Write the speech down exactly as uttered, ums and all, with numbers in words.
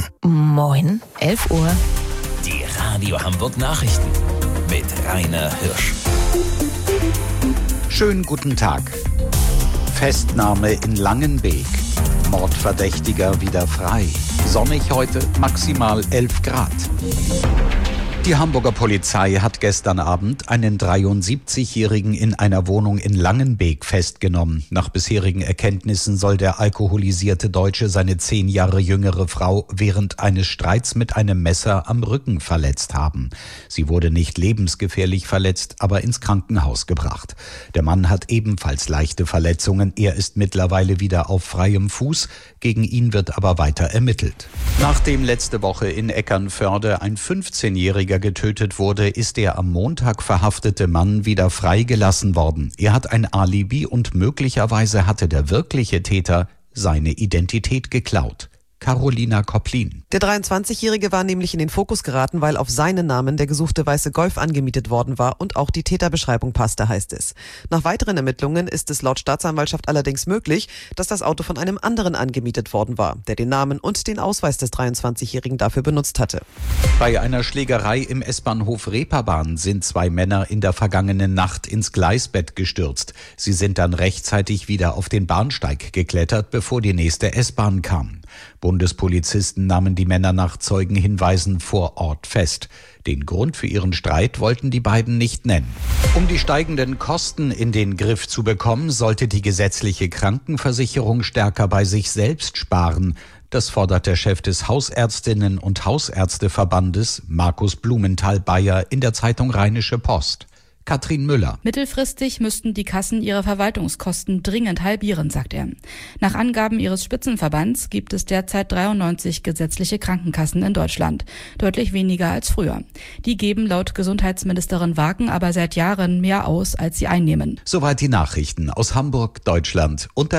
Moin, elf Uhr. Die Radio Hamburg Nachrichten mit Rainer Hirsch. Schönen guten Tag. Festnahme in Langenbeek. Mordverdächtiger wieder frei. Sonnig heute, maximal elf Grad. Die Hamburger Polizei hat gestern Abend einen dreiundsiebzigjährigen in einer Wohnung in Langenbeek festgenommen. Nach bisherigen Erkenntnissen soll der alkoholisierte Deutsche seine zehn Jahre jüngere Frau während eines Streits mit einem Messer am Rücken verletzt haben. Sie wurde nicht lebensgefährlich verletzt, aber ins Krankenhaus gebracht. Der Mann hat ebenfalls leichte Verletzungen. Er ist mittlerweile wieder auf freiem Fuß. Gegen ihn wird aber weiter ermittelt. Nachdem letzte Woche in Eckernförde ein fünfzehnjähriger getötet wurde, ist der am Montag verhaftete Mann wieder freigelassen worden. Er hat ein Alibi und möglicherweise hatte der wirkliche Täter seine Identität geklaut. Carolina Koplin. Der dreiundzwanzigjährige war nämlich in den Fokus geraten, weil auf seinen Namen der gesuchte weiße Golf angemietet worden war und auch die Täterbeschreibung passte, heißt es. Nach weiteren Ermittlungen ist es laut Staatsanwaltschaft allerdings möglich, dass das Auto von einem anderen angemietet worden war, der den Namen und den Ausweis des dreiundzwanzigjährigen dafür benutzt hatte. Bei einer Schlägerei im S-Bahnhof Reeperbahn sind zwei Männer in der vergangenen Nacht ins Gleisbett gestürzt. Sie sind dann rechtzeitig wieder auf den Bahnsteig geklettert, bevor die nächste S-Bahn kam. Bundespolizisten nahmen die Männer nach Zeugenhinweisen vor Ort fest. Den Grund für ihren Streit wollten die beiden nicht nennen. Um die steigenden Kosten in den Griff zu bekommen, sollte die gesetzliche Krankenversicherung stärker bei sich selbst sparen. Das fordert der Chef des Hausärztinnen- und Hausärzteverbandes, Markus Blumenthal-Beyer, in der Zeitung Rheinische Post. Katrin Müller. Mittelfristig müssten die Kassen ihre Verwaltungskosten dringend halbieren, sagt er. Nach Angaben ihres Spitzenverbands gibt es derzeit dreiundneunzig gesetzliche Krankenkassen in Deutschland. Deutlich weniger als früher. Die geben laut Gesundheitsministerin Wagen aber seit Jahren mehr aus, als sie einnehmen. Soweit die Nachrichten aus Hamburg, Deutschland. Unter